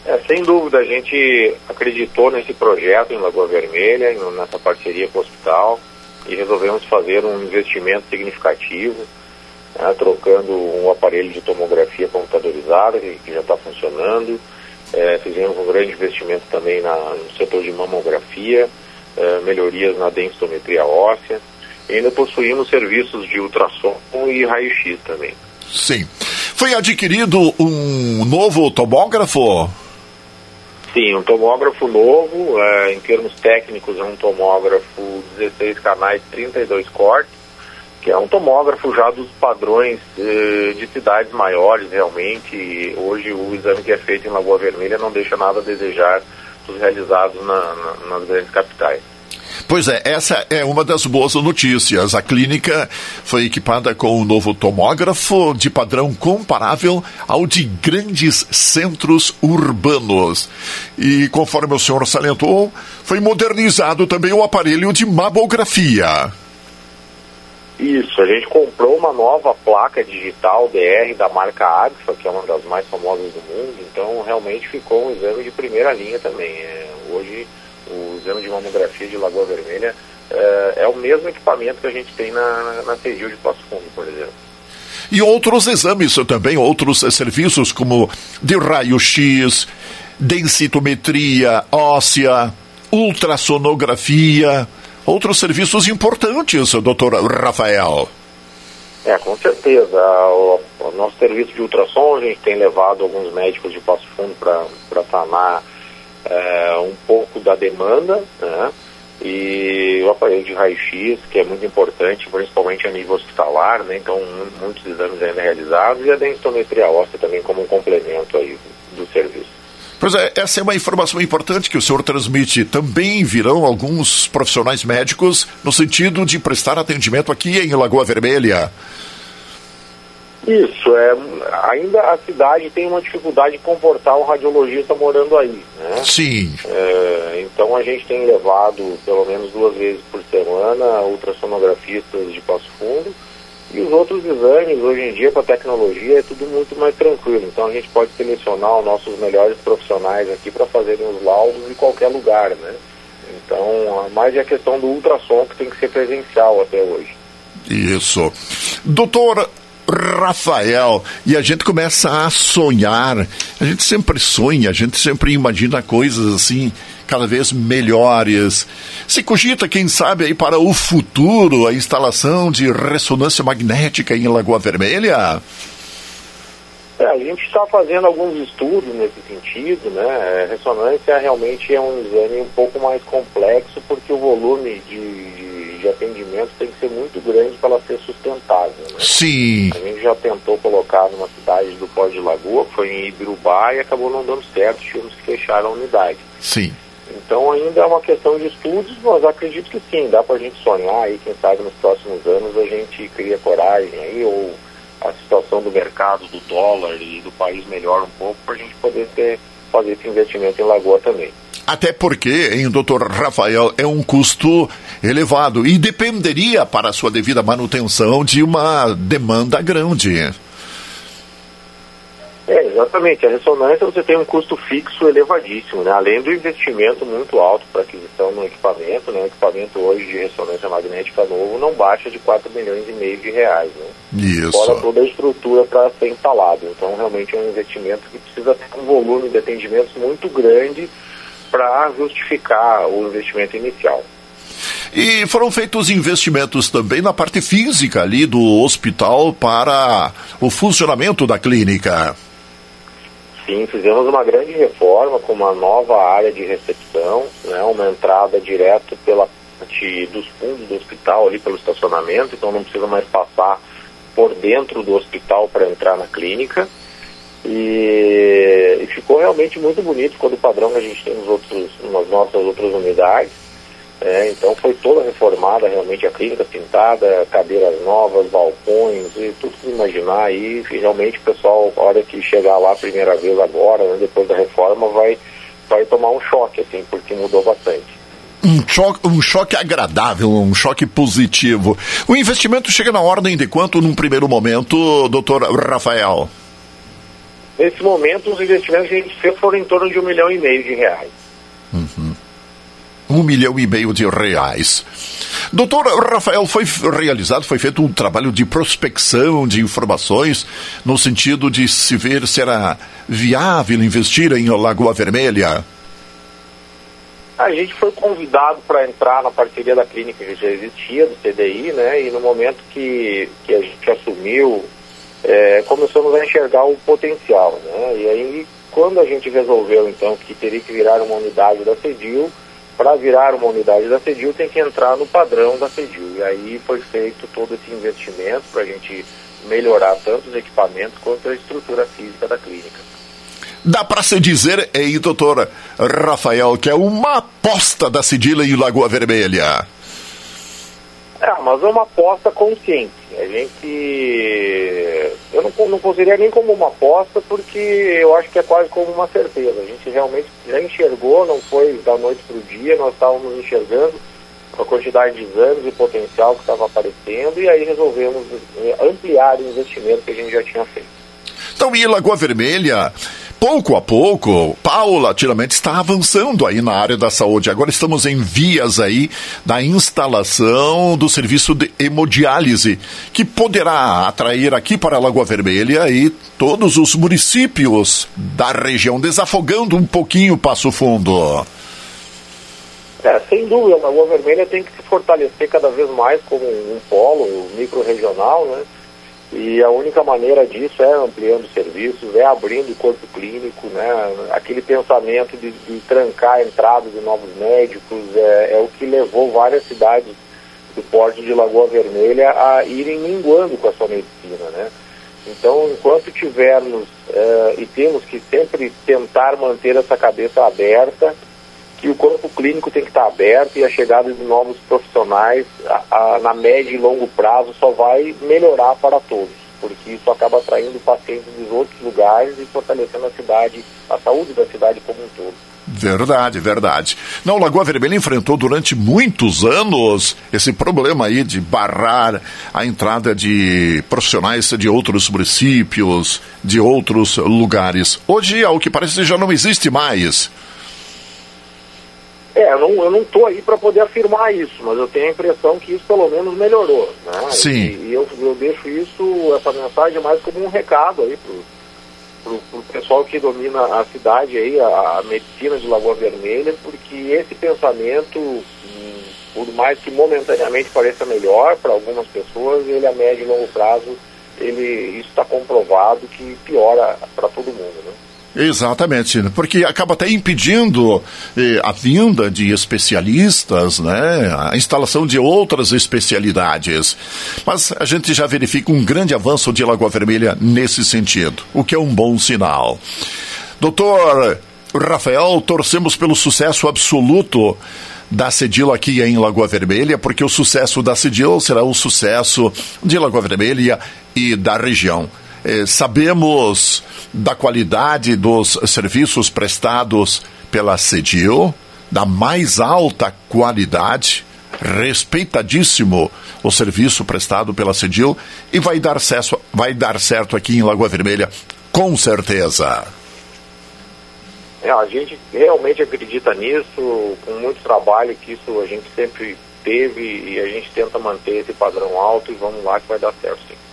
Sem dúvida, a gente acreditou nesse projeto em Lagoa Vermelha, nessa parceria com o hospital, e resolvemos fazer um investimento significativo, trocando um aparelho de tomografia computadorizada, que já está funcionando. Fizemos um grande investimento também no setor de mamografia, melhorias na densitometria óssea, e ainda possuímos serviços de ultrassom e raio-x também. Sim. Foi adquirido um novo tomógrafo? Sim, um tomógrafo novo, em termos técnicos é um tomógrafo 16 canais, 32 cortes, que é um tomógrafo já dos padrões de cidades maiores realmente. E hoje o exame que é feito em Lagoa Vermelha não deixa nada a desejar dos realizados nas grandes capitais. Pois é, essa é uma das boas notícias. A clínica foi equipada com um novo tomógrafo de padrão comparável ao de grandes centros urbanos. E, conforme o senhor salientou, foi modernizado também o aparelho de mamografia. Isso, a gente comprou uma nova placa digital DR da marca Agfa, que é uma das mais famosas do mundo, então realmente ficou um exame de primeira linha também. Hoje o exame de mamografia de Lagoa Vermelha é o mesmo equipamento que a gente tem na CEGIL de Passo Fundo, por exemplo. E outros exames também, outros serviços como de raio-x, densitometria óssea, ultrassonografia, outros serviços importantes, doutor Rafael. Com certeza. O nosso serviço de ultrassom, a gente tem levado alguns médicos de Passo Fundo para sanar um pouco da demanda, né? E o aparelho de raio-x, que é muito importante, principalmente a nível hospitalar, né? Então muitos exames ainda realizados, e a densitometria óssea também como um complemento aí do serviço. Pois é, essa é uma informação importante que o senhor transmite. Também virão alguns profissionais médicos no sentido de prestar atendimento aqui em Lagoa Vermelha. Isso, ainda a cidade tem uma dificuldade de comportar um radiologista morando aí, né? Sim. Então a gente tem levado pelo menos 2 vezes por semana ultrassonografistas de Passo Fundo, e os outros exames hoje em dia com a tecnologia é tudo muito mais tranquilo, então a gente pode selecionar os nossos melhores profissionais aqui para fazerem os laudos em qualquer lugar, né? Então, mais é a questão do ultrassom que tem que ser presencial até hoje. Isso. Doutor Rafael, e a gente começa a sonhar, a gente sempre sonha, a gente sempre imagina coisas assim, cada vez melhores. Se cogita, quem sabe, aí para o futuro, a instalação de ressonância magnética em Lagoa Vermelha? A gente está fazendo alguns estudos nesse sentido, né? Ressonância realmente é um exame um pouco mais complexo, porque o volume de atendimento tem que ser muito grande para ela ser sustentável, né? Sim. A gente já tentou colocar numa cidade do Pós de Lagoa, que foi em Ibirubá, e acabou não dando certo, tivemos que fechar a unidade. Sim. Então ainda é uma questão de estudos, mas acredito que sim, dá para a gente sonhar aí, quem sabe nos próximos anos a gente cria coragem aí, ou a situação do mercado, do dólar e do país melhora um pouco, para a gente poder fazer esse investimento em Lagoa também. Até porque, hein, doutor Rafael, é um custo elevado e dependeria para a sua devida manutenção de uma demanda grande. Exatamente. A ressonância você tem um custo fixo elevadíssimo, né? Além do investimento muito alto para aquisição no equipamento, né? O equipamento hoje de ressonância magnética novo não baixa de 4,5 milhões de reais, né? Isso. Fora toda a estrutura para ser instalado. Então, realmente é um investimento que precisa ter um volume de atendimentos muito grande para justificar o investimento inicial. E foram feitos investimentos também na parte física ali do hospital para o funcionamento da clínica. Sim, fizemos uma grande reforma com uma nova área de recepção, né, uma entrada direto pela parte dos fundos do hospital, ali pelo estacionamento, então não precisa mais passar por dentro do hospital para entrar na clínica. E ficou realmente muito bonito, ficou do padrão que a gente tem nas nossas outras unidades. Então foi toda reformada realmente a clínica, pintada, cadeiras novas, balcões e tudo que imaginar aí. E realmente o pessoal, a hora que chegar lá a primeira vez agora, né, depois da reforma, vai tomar um choque, assim, porque mudou bastante. Um choque agradável, um choque positivo. O investimento chega na ordem de quanto num primeiro momento, doutor Rafael? Nesse momento, os investimentos que a gente fez foram em torno de R$ 1,5 milhão. Uhum. R$ 1,5 milhão. Doutor Rafael, foi feito um trabalho de prospecção de informações no sentido de se ver se era viável investir em Lagoa Vermelha? A gente foi convidado para entrar na parceria da clínica que já existia, do CDI, né? E no momento que a gente assumiu, começamos a enxergar o potencial, né? E aí, quando a gente resolveu, então, que teria que virar uma unidade da CEDIL, para virar uma unidade da CEDIL tem que entrar no padrão da CEDIL. E aí foi feito todo esse investimento para a gente melhorar tanto os equipamentos quanto a estrutura física da clínica. Dá para se dizer aí, doutor Rafael, que é uma aposta da CEDIL em Lagoa Vermelha? Mas é uma aposta consciente. A gente... Eu não consideraria nem como uma aposta, porque eu acho que é quase como uma certeza. A gente realmente já enxergou, não foi da noite para o dia, nós estávamos enxergando a quantidade de exames e o potencial que estava aparecendo, e aí resolvemos ampliar o investimento que a gente já tinha feito. Então, e Lagoa Vermelha, pouco a pouco, paulatinamente, está avançando aí na área da saúde. Agora estamos em vias aí da instalação do serviço de hemodiálise, que poderá atrair aqui para Lagoa Vermelha e todos os municípios da região, desafogando um pouquinho Passo Fundo. Sem dúvida, a Lagoa Vermelha tem que se fortalecer cada vez mais como um polo micro-regional, né? E a única maneira disso é ampliando serviços, é abrindo o corpo clínico, né? Aquele pensamento de trancar a entrada de novos médicos é o que levou várias cidades do porte de Lagoa Vermelha a irem minguando com a sua medicina, né? Então, enquanto tivermos, e temos que sempre tentar manter essa cabeça aberta, que o corpo clínico tem que estar aberto, e a chegada de novos profissionais na médio e longo prazo só vai melhorar para todos, porque isso acaba atraindo pacientes dos outros lugares e fortalecendo a saúde da cidade como um todo. Verdade. Não, Lagoa Vermelha enfrentou durante muitos anos esse problema aí de barrar a entrada de profissionais de outros municípios, de outros lugares. Hoje, ao que parece, já não existe mais. Eu não estou aí para poder afirmar isso, mas eu tenho a impressão que isso pelo menos melhorou, né? Sim. E eu deixo essa mensagem mais como um recado aí pro pessoal que domina a cidade aí, a medicina de Lagoa Vermelha, porque esse pensamento, por mais que momentaneamente pareça melhor para algumas pessoas, ele a médio e longo prazo, isso está comprovado que piora para todo mundo, né? Exatamente, porque acaba até impedindo a vinda de especialistas, né, a instalação de outras especialidades. Mas a gente já verifica um grande avanço de Lagoa Vermelha nesse sentido, o que é um bom sinal. Doutor Rafael, torcemos pelo sucesso absoluto da CEDIL aqui em Lagoa Vermelha, porque o sucesso da CEDIL será o sucesso de Lagoa Vermelha e da região. Sabemos da qualidade dos serviços prestados pela CEDIL, da mais alta qualidade, respeitadíssimo o serviço prestado pela CEDIL, e vai dar certo aqui em Lagoa Vermelha, com certeza. A gente realmente acredita nisso, com muito trabalho, que isso a gente sempre teve, e a gente tenta manter esse padrão alto, e vamos lá que vai dar certo, sim.